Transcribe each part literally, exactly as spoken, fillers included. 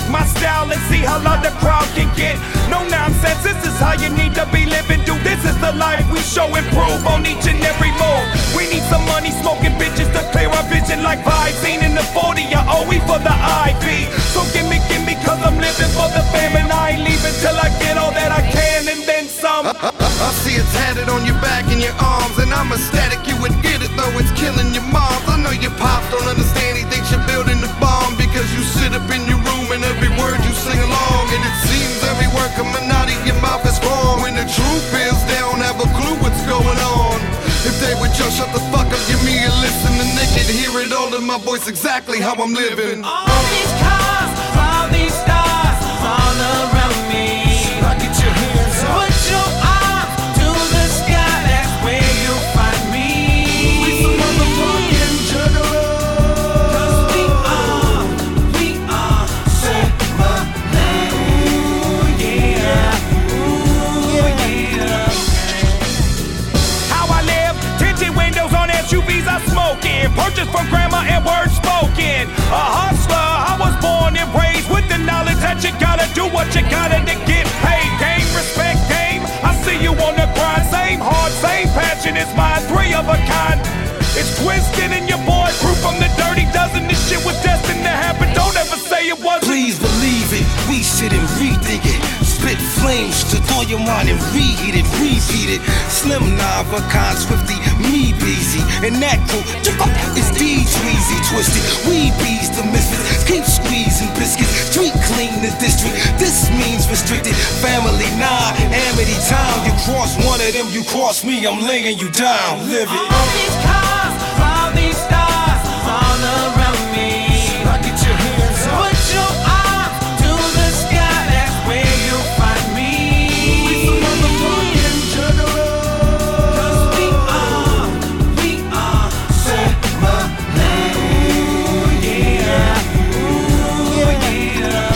my style and see how loud the crowd can get. No nonsense, this is how you need to be living. Dude, this is the life we show and prove on each and every move. We need some money, smoking bitches to clear our vision like Visine in the forty. I owe we for the I V. So gimme, gimme, cause I'm living for the fam, and I ain't leaving till I get all that I can and then some. I, I, I see it tatted on your back and your arms, and I'm ecstatic you would get it, though it's killing your moms. I know your pops don't understand, he thinks you're building the bomb because you sit up in your room and every word you sing along, and it seems every word coming out of your mouth is wrong. When the truth is they don't have a clue what's going on. If they would just shut the fuck up, give me a listen, and they could hear it all in my voice exactly how I'm living. All these cars, all these stars, all around me. Now get your hands up. Put your arms to the sky, that's where you'll find me. We some motherfucking juggalos. Cause we are, we are Family. Ooh yeah, ooh yeah. How I live, tinted windows on S U Vs I smoke in. Purchased from grandma and words spoken. A hustler, I was born and raised with the knowledge that you gotta do what you gotta to get paid. Game, respect, game. I see you on the grind. Same heart, same passion, it's mine. Three of a kind. It's Twisted and your boy Crew from the Dirty Dozen. This shit was destined to happen. Don't ever say it wasn't. Please believe it, we sit and rethink it. Spit flames to thaw your mind and reheat it, repeat it. Slim Nava, Con Swifty, me Beezy, and that crew is D Tweezy Twisted. We bees the misfits, keep squeezing biscuits. Street clean the district, this means restricted. Family, nah, Amity town. You cross one of them, you cross me, I'm laying you down. Live it. All these cars, all these stars, all around me. Now get your hands up. Put your arms to the sky, that's where you'll find me. We some motherfucking juggalos. Cause we are, we are Family. Ooh yeah, ooh yeah.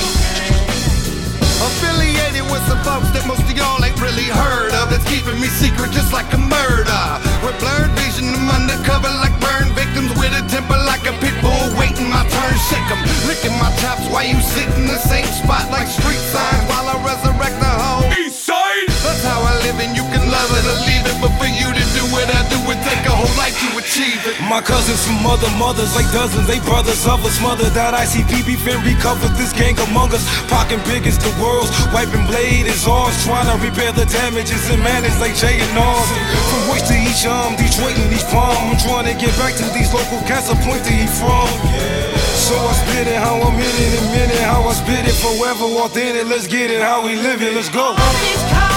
Affiliated with some folks that most of y'all ain't really heard of. That's keeping me secret just like a murder. With blurred vision, I'm undercover like burn victims. With a temper like a pit bull, waiting my turn. Shake 'em, licking my chops while you sit in the same spot like street signs while I resurrect the whole East side. That's how I live, and you can love it or leave it. But for you to do what I do, it take a whole life to achieve it. My cousins from other mothers, like dozens, they brothers of us. Mother died, I C P beef and recovered this gang among us. Pockin' big as the world's, wiping blade is ours. Trying to repair the damages and manage like Jay and Oz. From West to East, um, Detroit and East Palm. I'm trying to get back to these local cats I point to eat from. So I spit it how I'm in it, a minute how I spit it forever. Authentic, let's get it how we live it, let's go. All these cars,